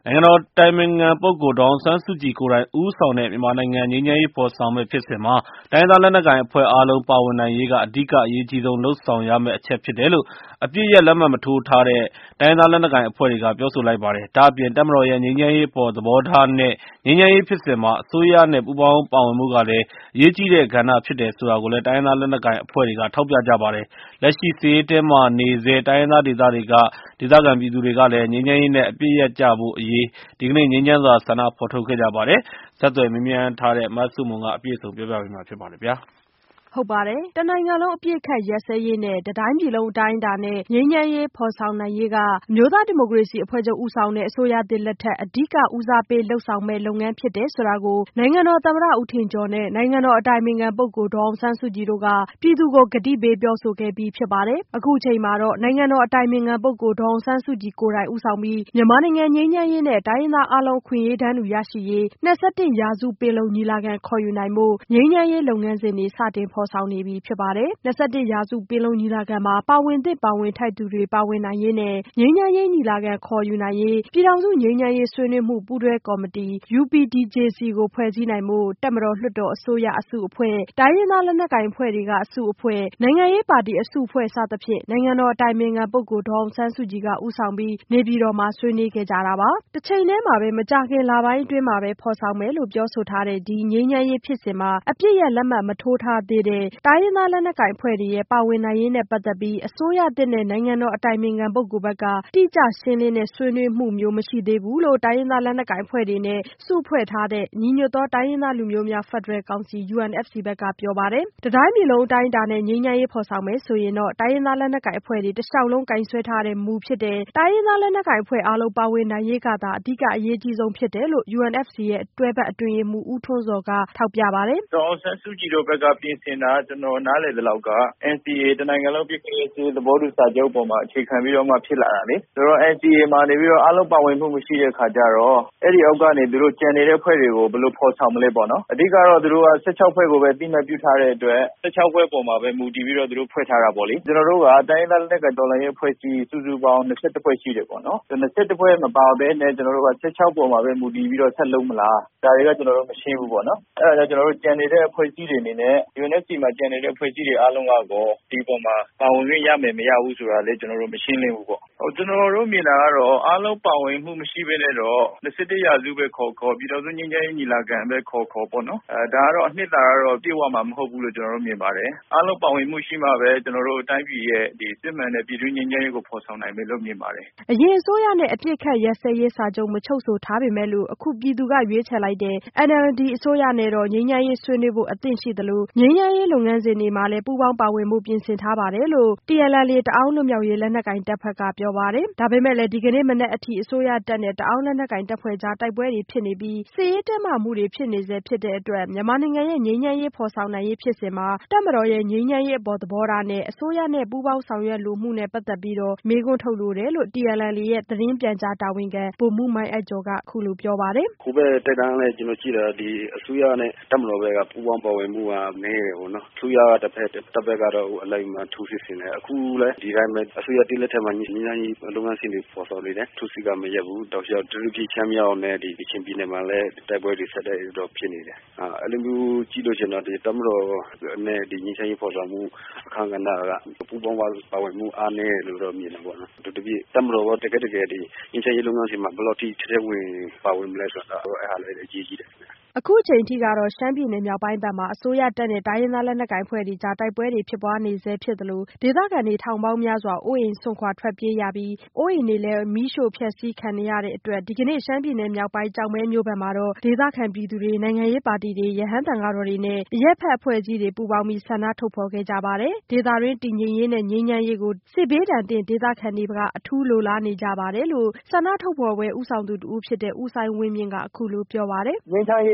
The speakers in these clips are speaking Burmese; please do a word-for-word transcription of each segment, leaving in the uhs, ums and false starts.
နိုင်ငံတော်အတိုင်ပင်ခံပုဂ္ဂိုလ်ဒေါ်အောင်ဆန်းစုကြည်ကိုယ်တိုင်ဦးဆောင်တဲ့မြန်မာနိုင်ငံငြိမ်းချမ်းရေးဖော်ဆောင်မယ့်ဖြစ်စဉ်မှာတိုင်းရင်းသားလက်နက်ကိုင်အဖွဲ့အားလုံးပါဝင်နိုင်ရေးကအဓိကအရေးကြီးဆုံးလုပ်ဆောင်ရမယ့်အချက်ဖြစ်တယ်လို့အပစ်ရပ်လက်မှတ်မထိုးထားတဲ့တိုင်းရင်းသားလက်နက်ကိုင်အဖွဲ့တွေကပြောဆိုလိုက်ပါတယ်။ဒါ့အပြင်တပ်မတော်ရဲ့ငြိမ်းချမ်းရေးအပေါ်သဘောထားနဲ့ငြိမ်းချမ်းရေးဖြစ်စဉ်မှာအစိုးရနဲ့ပူးပေါင်းပါဝင်မှုကလည်းအရေးကြီးတဲ့ကဏ္ဍဖြစ်တယ်ဆိုတာကိုလည်းတိုင်းရင်းသားလက်နက်ကိုင်အဖွဲ့တွေကထောက်ပြကြပါတယ်။လက်ရှိစစ်ရေးတင်းမာနေဆဲတိုင်းရင်းသားဒေသတွေကဒေသခံပြည်သူတွေကလည်းငြိမ်းချမ်းရေးနဲ့အပစ်ရပ်ကြဖို့အရေးဒီကနေ့ငြိမ်းချမ်းစွာဆန္ဒဖော်ထုတ်ခဲ့ကြပါတယ်။ဆက်သွယ်မေးမြန်းထားတဲ့မဆုမွန်ကအပြည့်အစုံပြောပြပေးမှာဖြစ်ပါတယ်ဗျာ။ဟုတ်ပါတယ်။တနိုင်ငံလုံးအပြည့်ခတ်ရက်စဲရေးနဲ့တတိုင်းပြည်လုံးအတိုင်းအတာနဲ့ငြိမ်းချမ်းရေးဖော်ဆောင်နိုင်ရေးကအမျိုးသားဒီမိုကရေစီအဖွဲ့ချုပ်ဦးဆောင်တဲ့အစိုးရသစ်လက်ထက်အဓိကဦးစားပေးလှုပ်ဆောင်မဲ့လုပ်ငန်းဖြစ်တယ်ဆိုတာကိုနိုင်ငံတော်သမ္မတဦးထင်ကျော်နဲ့နိုင်ငံတော်အတိုင်ပင်ခံပုဂ္ဂိုလ်ဒေါ်အောင်ဆန်းစုကြည်တို့ကပြည်သူကိုကတိပေးပြောဆိုခဲ့ပြီးဖြစ်ပါတယ်။အခုချိန်မှာတော့နိုင်ငံတော်အတိုင်ပင်ခံပုဂ္ဂိုလ်ဒေါ်အောင်ဆန်းစုကြည်ကိုယ်တိုင်ဦးဆောင်ပြီးမြန်မာနိုင်ငံငြိမ်းချမ်းရေးနဲ့တိုင်းရင်းသားအလုံးခွင့်ရေးတန်းတူရရှိရေးနှစ်ဆယ့်တစ်ရာစုပင်လုံညီလာခံခေါ်ယူနိုင်ဖို့ငြိမ်းချမ်းရေးလုပ်ငန်းစဉ်တွေစတင်ဖော်ဆောင်နေပြီဖြစ်ပါတယ်။နှစ်ဆယ့်တစ်ရာစုပင်လုံညီလာခံမှာပါဝင်သင့်ပါဝင်ထိုက်သူတွေပါဝင်နိုင်ရေးနဲ့ငြိမ်းချမ်းရေးညီလာခံခေါ်ယူနိုင်ရေးပြည်ထောင်စုငြိမ်းချမ်းရေးဆွေးနွေးမှုပူးတွဲကော်မတီ ယူ ပီ ဒီ ဂျေ စီ ကိုဖွဲ့စည်းနိုင်ဖို့တပ်မတော်လွှတ်တော်အစိုးရအစုအဖွဲ့တိုင်းရင်းသားလက်နက်ကိုင်အဖွဲ့တွေကအစုအဖွဲ့နိုင်ငံရေးပါတီအစုအဖွဲ့စသဖြင့်နိုင်ငံတော်အတိုင်ပင်ခံပုဂ္ဂိုလ်ဒေါ်အောင်ဆန်းစုကြည်ကဦးဆောင်ပြီးနေပြည်တော်မှာဆွေးနွေးခဲ့ကြတာပါ။တစ်ချိန်တည်းမှာပဲမကြာခင်လပိုင်းအတွင်းမှာပဲဖော်ဆောင်မယ်လို့ပြောဆိုထားတဲ့ဒီငြိမ်းချမ်းရေးဖြစ်စဉ်မှာအပြစ်ရလက်မှတ်မထိုးထားသေးတဲ့တိုင်းရင်းသားလက်နက်ကိုင်အဖွဲ့တွေရဲ့ပါဝင်နိုင်ရေးနဲ့ပတ်သက်ပြီးအစိုးရသစ်နဲ့နိုင်ငံတော်အတိုင်ပင်ခံပုဂ္ဂိုလ်ဘက်ကတိကျရှင်းလင်းတဲ့ဆွေးနွေးမှုမျိုးမရှိသေးဘူးလို့တိုင်းရင်းသားလက်နက်ကိုင်အဖွဲ့တွေနဲ့စုဖွဲ့ထားတဲ့ညီညွတ်သောတိုင်းရင်းသားလူမျိုးများဖက်ဒရယ်ကောင်စီ ယူ အန် အက်ဖ် စီ ဘက်ကပြောပါတယ်။တတိုင်းပြည်လုံးအတိုင်းအတာနဲ့ငြိမ်းချမ်းရေးဖော်ဆောင်မယ်ဆိုရင်တော့တိုင်းရင်းသားလက်နက်ကိုင်အဖွဲ့တွေတလျှောက်လုံးကင်ဆွဲထားတဲ့မူဖြစ်တဲ့တိုင်းရင်းသားလက်နက်ကိုင်အဖွဲ့အားလုံးပါဝင်နိုင်ရေးကသာအဓိကအရေးကြီးဆုံးဖြစ်တယ်လို့ ယူ အန် အက်ဖ် စီ ရဲ့တွဲဘက်အတွင်းရေးမှူးဦးထွန်းဇော်ကထောက်ပြပါတယ်။ဒေါ်အောင်ဆန်းစုကြည်တို့ဘက်ကပြင်ဆင်တာကျွန်တော်နားလည်သလောက်က အန် စီ အေ တနိုင်ငံလုံးပြည်ခရေးစည်းသဘောတူစာချုပ်ပေါ်မှာအခြေခံပြီးတော့မှဖြစ်လာတာလေဆိုတော့ အန် စီ အေ မှာနေပြီးတော့အားလုံးပါဝင်မှုမရှိတဲ့ခါကျတော့အဲ့ဒီအောက်ကနေသူတို့ကြံနေတဲ့ဖွဲ့တွေကိုဘယ်လိုဖော်ဆောင်မလဲပေါ့နော်အဓိကတော့သူတို့ကဆယ့်ခြောက်ဖွဲ့ကိုပဲတိမှတ်ပြုထားတဲ့အတွက်ဆယ့်ခြောက်ဖွဲ့ပေါ်မှာပဲမူတည်ပြီးတော့သူတို့ဖွဲ့ထားတာပေါ့လေကျွန်တော်တို့ကတိုင်းဒေသလက်နက်ကိုင်တော်လှန်ရေးအဖွဲ့အစည်းစုစုပေါင်း၂၁ဖွဲ့ရှိတယ်ပေါ့နော်၂၁ဖွဲ့မပါဘဲနဲ့ကျွန်တော်တို့ကဆယ့်ခြောက်ပေါ်မှာပဲမူတည်ပြီးတော့ဆက်လုံးမလားဒါတွေကကျွန်တော်တို့မရှင်းဘူးပေါ့နော်အဲ့ဒါကြောင့်ကျွန်တော်တို့ကြံနေတဲ့အဖွဲ့အစည်းတွေအနေနဲ့ ယူ အန် အက်ဖ် စီ မှာကြံနေတဲ့အဖွဲ့အစည်းတွေအားလုံးကတော့ဒီပေါ်မှာပါဝင်ခွင့်ရမယ်မရဘူးဆိုတာလည်းကျွန်တော်တို့မရှင်းလင်းဘူးပေါ့ဟိုကျွန်တော်တို့မြင်တာကတော့အားလုံးပါဝင်မှုမရှိဘဲနဲ့တော့နှစ်ဆယ့်တစ်ရာစုပဲခေါ်ခေါ်ပြည်တော်စုငြိမ်းချမ်းရေးညီလာခံပဲခေါ်ခေါ်ပေါ့နော်အဲဒါကတော့အနှစ်သာရတော့ပြည့်ဝမှာမဟုတ်ဘူးလို့ကျွန်တော်တို့မြင်ပါတယ်အားလုံးပါဝင်မှုရှိမှပဲကျွန်တော်တို့တိုင်းပြည်ရဲ့ဒီစစ်မှန်တဲ့ပြည်တွင်းငြိမ်းချမ်းရေးကိုဖော်ဆောင်နိုင်မယ်လို့မြင်ပါတယ်အရင်အစိုးရနဲ့အပြစ်ခတ်ရက်စဲရေးစာချုပ်မချုပ်ဆိုထားပေမဲ့လို့အခုပြည်သူကရွေးချယ်လိုက်တဲ့ အန် အယ်လ် ဒီ အစိုးရနဲ့တော့ငြိမ်းချမ်းရေးဆွေးနွေးဖို့အသင့်ရှိသလိုငြိမ်းချမ်းရေးလုပ်ငန်းစဉ်တွေမှာလည်းပူးပေါင်းပါဝင်မှုပြင်ဆင်ထားပါတယ်လို့ တီ အယ် အယ်လ် အေ တအောင်းလွတ်မြောက်ရေးလက်နက်ကိုင်တပ်ဖွဲ့ကပြောပါတယ်။ဒါပေမဲ့လည်းဒီကနေ့မနက်အထိအစိုးရတပ်နဲ့တအောင်းလက်နက်ကိုင်တပ်ဖွဲ့ကြားတိုက်ပွဲတွေဖြစ်နေပြီးစစ်ရေးတင်းမာမှုတွေဖြစ်နေဆဲဖြစ်တဲ့အတွက်မြန်မာနိုင်ငံရဲ့ငြိမ်းချမ်းရေးဖော်ဆောင်နိုင်ရေးဖြစ်စဉ်မှာတပ်မတော်ရဲ့ငြိမ်းချမ်းရေးအပေါ်သဘောထားနဲ့အစိုးရနဲ့ပူးပေါင်းဆောင်ရွက်လိုမှုနဲ့ပတ်သက်ပြီးတော့မေးခွန်းထုတ်လိုတယ်လို့ တီ အယ် အယ်လ် အေ ရဲ့သတင်းပြန်ကြားတာဝန်ခံဗိုလ်မှူးမိုင်းအိုက်ကျော်ကအခုလိုပြောပါတယ်။ဟိုဘက်တိုက်တန်းနဲ့ကျွန်တော်ကြည့်တာဒီအစိုးရနဲ့တပ်မတော်ဘက်ကပူးပေါင်းပါဝင်မှုကနည်းတယ်ပေါ့နော်။အစိုးရကတစ်ဖက်တပ်ဘက်ကတော့အလိုက်မှထိုးစစ်ဆင်တယ်အခုလည်းဒီတိုင်းပဲအစိုးရတိလက်ထက်မှာငြိမ်းချမ်းရေးလုပ်ငန်းစဉ်တွေပေါ်ဆောင်နေတယ်ထိုးစစ်ကမရက်ဘူးတောက်လျှောက်တူရကီချမ်းမြောက်နဲ့ဒီချင်းပြည်နယ်မှာလည်းတိုက်ပွဲတွေဆက်တိုက်တော့ဖြစ်နေတယ်။အဲလိုမျိုးကြည့်လို့ကျွန်တော်ဒီတပ်မတော်နဲ့ဒီငြိမ်းချမ်းရေးပေါ်ဆောင်မှုအခမ်းကဏ္ဍကပူးပေါင်းပါဝင်မှုအားနည်းလို့တော့မြင်တယ်ပေါ့နော်။ဒီတပြည့်တပ်မတော်ကတကယ်တကယ်ဒီငြိမ်းချမ်းရေးလုပ်ငန်းစဉ်မှာဘယ်လိုထိထဲဝင်ပါဝင်မလဲဆိုတာတော့အဲ့ဟာလည်းအရေးကြီးတယ်အခုချိန်ထိကတော့ရှမ်းပြည်နယ်မြောက်ပိုင်းဘက်မှာအစိုးရတပ်နဲ့တိုင်းရင်းသားလက်နက်ကိုင်ဖွဲ့တွေကြားတိုက်ပွဲတွေဖြစ်ပွားနေဆဲဖြစ်သလိုဒေသခံတွေထောင်ပေါင်းများစွာအိုးအိမ်စွန့်ခွာထွက်ပြေးရပြီးအိုးအိမ်တွေလည်းမီးရှို့ဖျက်ဆီးခံနေရတဲ့အတွက်ဒီကနေ့ရှမ်းပြည်နယ်မြောက်ပိုင်းကျောက်မဲမြို့ဘက်မှာတော့ဒေသခံပြည်သူတွေနိုင်ငံရေးပါတီတွေရဟန်းသံဃာတော်တွေနဲ့အရက်ဖက်အဖွဲ့အစည်းတွေပူးပေါင်းပြီးဆန္ဒထုတ်ဖော်ခဲ့ကြပါတယ်ဒေသတွင်းတည်ငြိမ်ရေးနဲ့ငြိမ်းချမ်းရေးကိုစစ်ဘေးဒဏ်သင့်ဒေသခံတွေကအထူးလိုလားနေကြပါတယ်လို့ဆန္ဒထုတ်ဖော်ပွဲဦးဆောင်သူတဦးဖြစ်တဲ့ဦးဆိုင်ဝင်းမြင့်ကအခုလိုပြောပါတယ်ငြိမ်းချမ်းရေး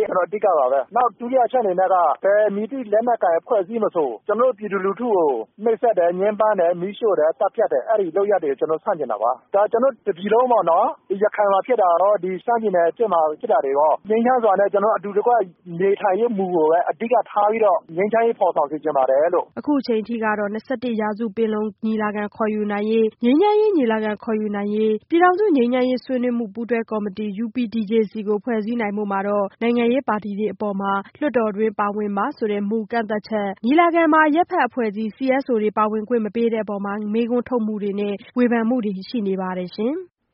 ကျွန်တော်အဓိကပါပဲနောက်ဒုတိယချက်အနေနဲ့ကဘယ်မည်သည့်လက်နက်ကိုင်အဖွဲ့အစည်းမဆိုကျွန်တော်ပြည်သူလူထုကိုနှိပ်စက်တယ်ညှဉ်းပန်းတယ်မီးရှို့တယ်တပ်ဖြတ်တယ်အဲ့ဒီလုပ်ရက်တွေကျွန်တော်ဆန့်ကျင်တာပါဒါကျွန်တော်တပြည်လုံးပေါ့နော်ဒီရခိုင်မှာဖြစ်တာတော့ဒီစမ်းကျင်တဲ့အစ်မှာဖြစ်တာတွေတော့ငြိမ်းချမ်းစွာနဲ့ကျွန်တော်အတူတကွနေထိုင်ရေးမူကိုပဲအဓိကထားပြီးတော့ငြိမ်းချမ်းရေးဖော်ဆောင်စေချင်ပါတယ်လို့အခုအချိန်ထိကတော့၂၁ရာစုပင်လုံညီလာခံခေါ်ယူနိုင်ရေးငြိမ်းချမ်းရေးညီလာခံခေါ်ယူနိုင်ရေးပြည်ထောင်စုငြိမ်းချမ်းရေးဆွေးနွေးမှုပူးတွဲကော်မတီ ယူ ပီ ဒီ ဂျေ စီ ကိုဖွဲ့စည်းနိုင်မှုမှာတော့နိုင်ငံရေးပါတီတွေအပေါ်မှာလွှတ်တော်တွင်းပါဝင်ပါဆိုတဲ့မူကန့်သက်ချက်ညီလာခံမှာရပ်ဖက်အဖွဲ့အစည်း စီ အက်စ် အို တွေပါဝင်ခွင့်မပေးတဲ့အပေါ်မှာမေးခွန်းထုတ်မှုတွေနဲ့ဝေဖန်မှုတွေရှိနေပါတယ်ရှင်။